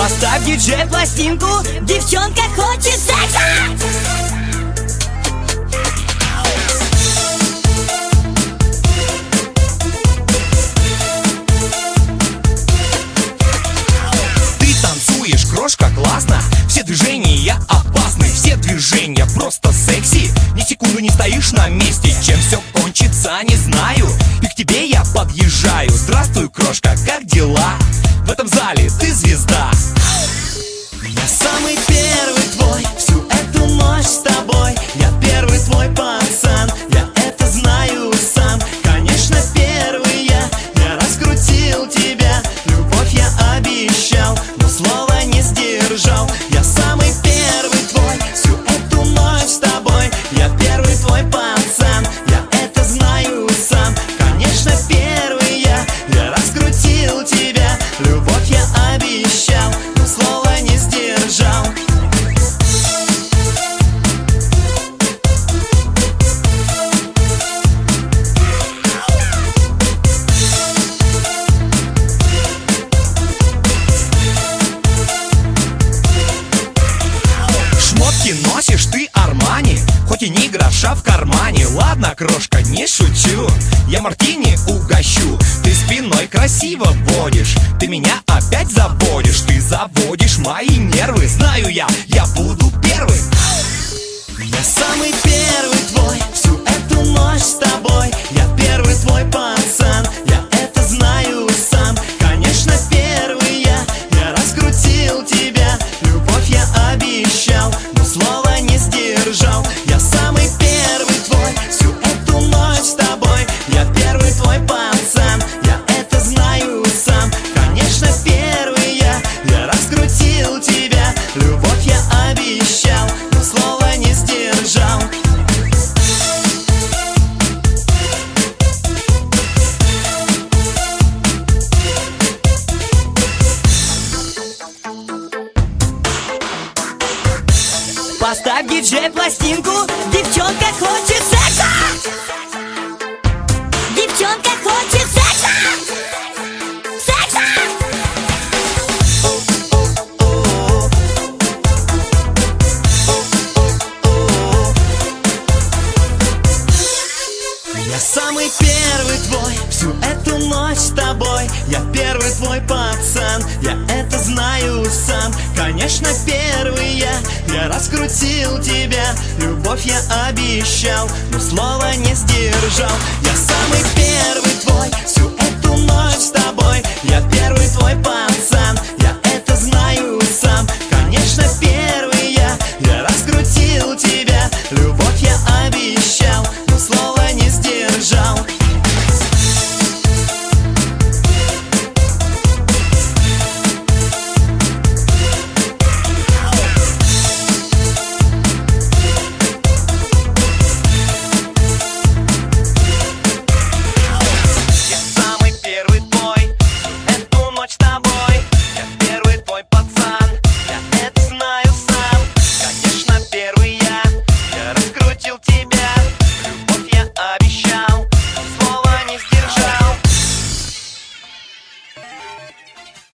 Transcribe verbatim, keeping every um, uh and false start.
Поставь, диджей, пластинку, девчонка хочет секса. Крошка, классно, все движения опасны, все движения просто секси. Ни секунду не стоишь на месте, чем все кончится, не знаю. И к тебе я подъезжаю. Здравствуй, крошка, как дела? В этом зале ты звезда. Я самый первый твой, всю эту ночь с тобой. Я первый твой пацан, я это знаю сам. Конечно, первый я, я раскрутил тебя. Любовь я обещал, но слово не сдержал. Я самый первый твой, всю эту ночь с тобой. Я первый твой пацан, я это знаю сам. Конечно, первый я, я раскрутил тебя. Любовь я обещал, но слово не сдержал. Носишь ты Армани, хоть и не гроша в кармане. Ладно, крошка, не шучу, я мартини угощу. Ты спиной красиво водишь, ты меня опять заводишь. Ты заводишь мои нервы, знаю я, я буду первым. Я самый первый твой, всю эту ночь с тобой. Я первый твой пацан, я это знаю сам. Конечно, первый я, я раскрутил тебя. Любовь я обещал, но слово не сдержал. Я самый первый твой, всю эту ночь с тобой. Я первый твой пацан, я это знаю сам. Конечно, первый я, я раскрутил тебя. Любовь я обещал, но слово не сдержал. Поставь, диджей, пластинку, девчонка хочет секса. Девчонка хочет секса. Секса. Я самый первый твой, всю эту ночь с тобой. Я первый твой пацан, я это знаю сам. Конечно, первый я, я раскрутил тебя. Любовь я обещал, но слово не сдержал. Я самый первый.